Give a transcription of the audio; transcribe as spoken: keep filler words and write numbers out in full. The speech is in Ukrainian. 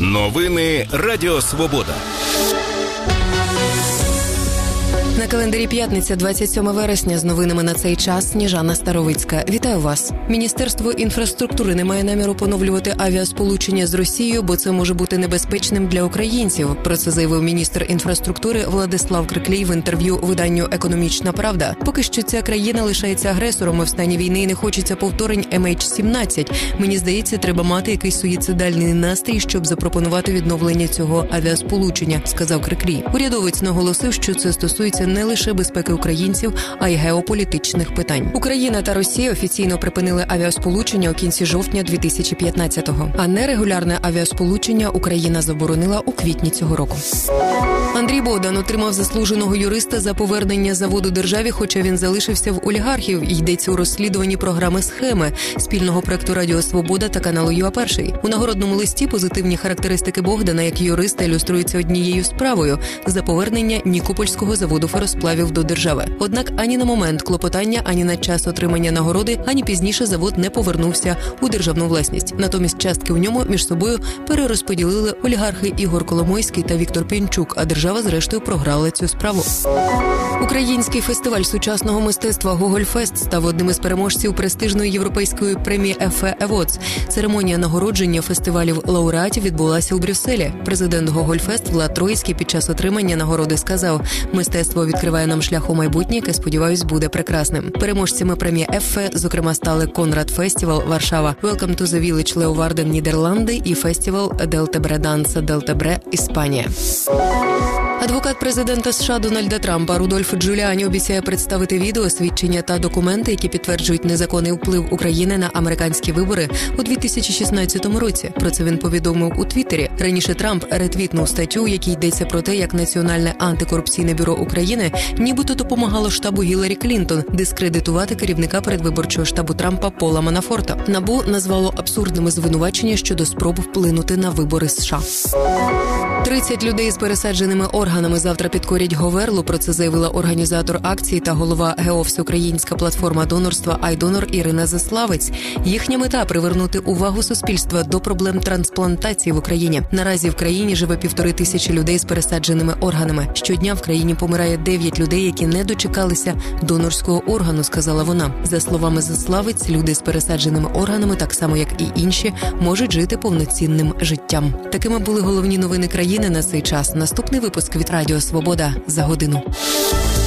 Новини Радіо Свобода. На календарі п'ятниця, двадцять сьоме вересня, з новинами на цей час Сніжана Старовицька. Вітаю вас. Міністерство інфраструктури не має наміру поновлювати авіасполучення з Росією, бо це може бути небезпечним для українців. Про це заявив міністр інфраструктури Владислав Криклій в інтерв'ю виданню «Економічна правда». Поки що ця країна лишається агресором і в стані війни і не хочеться повторень ем ейч сімнадцять. Мені здається, треба мати якийсь суїцидальний настрій, щоб запропонувати відновлення цього авіасполучення, сказав Криклій. Урядовець наголосив, що це стосується не лише безпеки українців, а й геополітичних питань. Україна та Росія офіційно припинили авіасполучення у кінці жовтня дві тисячі п'ятнадцятого, а нерегулярне авіасполучення Україна заборонила у квітні цього року. Андрій Богдан отримав заслуженого юриста за повернення заводу державі, хоча він залишився в олігархів. Йдеться у розслідуванні програми «Схеми» спільного проекту Радіо Свобода та каналу ЮА Перший. У нагородному листі позитивні характеристики Богдана як юриста ілюструються однією справою – за повернення Нікопольського заводу феросплавів до держави. Однак ані на момент клопотання, ані на час отримання нагороди, ані пізніше завод не повернувся у державну власність. Натомість частки у ньому між собою перерозподілили олігархи Ігор Коломойський та Віктор Пінчук, а держава зрештою програла цю справу. Український фестиваль сучасного мистецтва «Гогольфест» став одним із переможців престижної європейської премії еф еф Awards. Церемонія нагородження фестивалів лауреатів відбулася у Брюсселі. Президент «Гогольфест» Влад Троїцький під час отримання нагороди сказав: «Мистецтво відкриває нам шлях у майбутнє, яке, сподіваюсь, буде прекрасним». Переможцями премії ЕФФЕ, зокрема, стали Конрад Фестівал Варшава, Welcome to the Village Leeuwarden Нідерланди і фестивал Делтебре Данса Делтебре Іспанія. Адвокат президента США Дональда Трампа Рудольф Джуліані обіцяє представити відео, свідчення та документи, які підтверджують незаконний вплив України на американські вибори у дві тисячі шістнадцятому році. Про це він повідомив у Твіттері. Раніше Трамп ретвітнув статтю, у якій йдеться про те, як Національне антикорупційне бюро України нібито допомагало штабу Гіларі Клінтон дискредитувати керівника передвиборчого штабу Трампа Пола Манафорта. НАБУ назвало абсурдними звинувачення щодо спроб вплинути на вибори США. тридцять людей з пересадженими органами завтра підкорять Говерлу. Про це заявила організатор акції та голова ГЕО «Всеукраїнська платформа донорства Айдонор» Ірина Заславець. Їхня мета – привернути увагу суспільства до проблем трансплантації в Україні. Наразі в країні живе півтори тисячі людей з пересадженими органами. Щодня в країні помирає дев'ять людей, які не дочекалися донорського органу, сказала вона. За словами Заславець, люди з пересадженими органами, так само як і інші, можуть жити повноцінним життям. Такими були головні новини країни на цей час. Наступний випуск від Радіо Свобода за годину.